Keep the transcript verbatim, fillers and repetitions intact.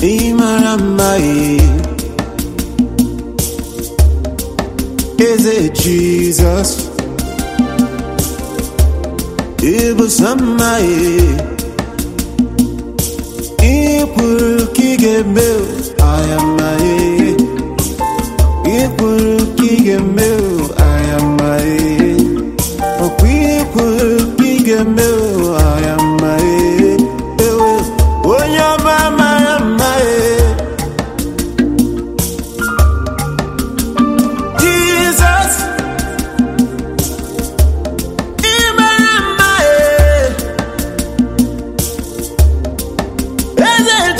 Imaramai is it Jesus? Ibusamai Ipurukigeme I am my Ipurukigeme I am my Ipurukigeme